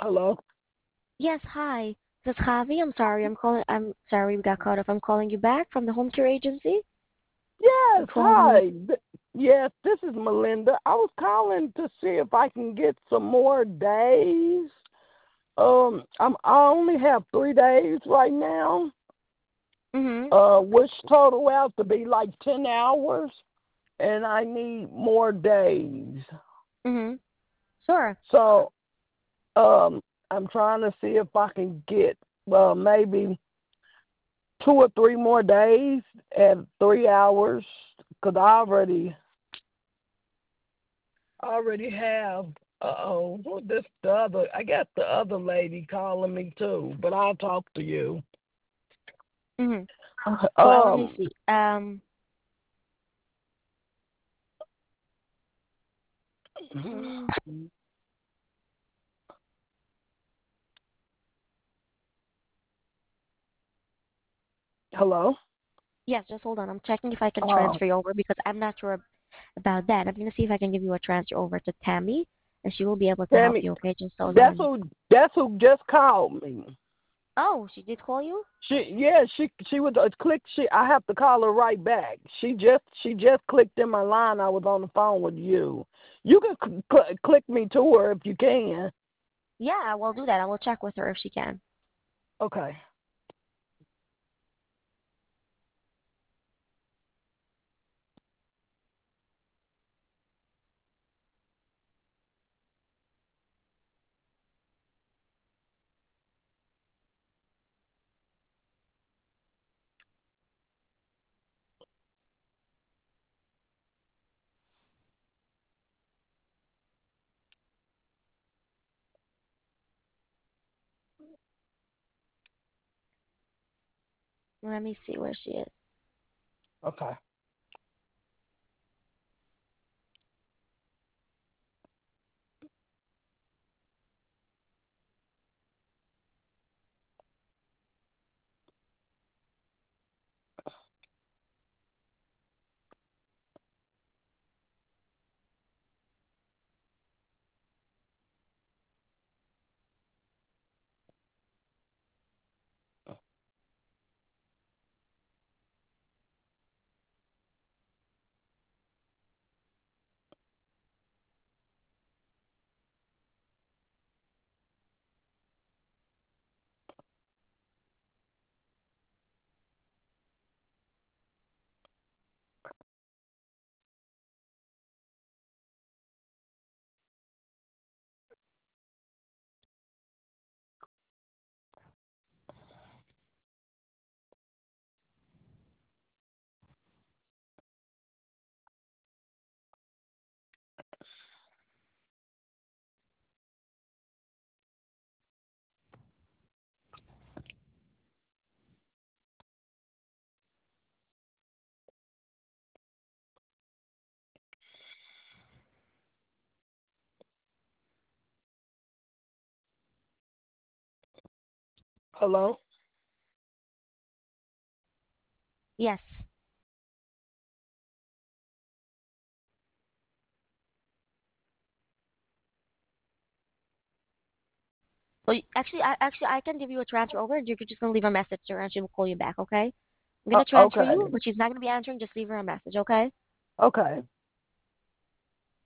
Hello? Yes, hi. This is Javi. I'm sorry we got cut off. I'm calling you back from the home care agency. You Yes, called me. hi. Yes, this is Melinda. I was calling to see if I can get some more days. I only have 3 days right now, Mhm. which total out to be like 10 hours, and I need more days. Mhm. Sure. So, I'm trying to see if I can get maybe 2 or 3 more days at 3 hours, because I already have. What this the other? I got the other lady calling me too, but I'll talk to you. Mhm. Well, let me Um, see. Mm, hello. yes, just hold on. I'm checking if I can Uh, transfer you over because I'm not sure about that. I'm gonna see if I can give you a transfer over to Tammy, and she will be able to help Tammy, you. Okay, just hold that's on. who. That's who just called me. Oh, she did call you? She was click. I have to call her right back. She just clicked in my line. I was on the phone with you. You can click me to her if you can. Yeah, I will do that. I will check with her if she can. Okay. Let me see where she is. Okay. Hello. Yes. Well, actually, I can give you a transfer over, and you're just gonna leave a message to her, and she will call you back. Okay? I'm gonna transfer Okay. you, but she's not gonna be answering. Just leave her a message. Okay? Okay.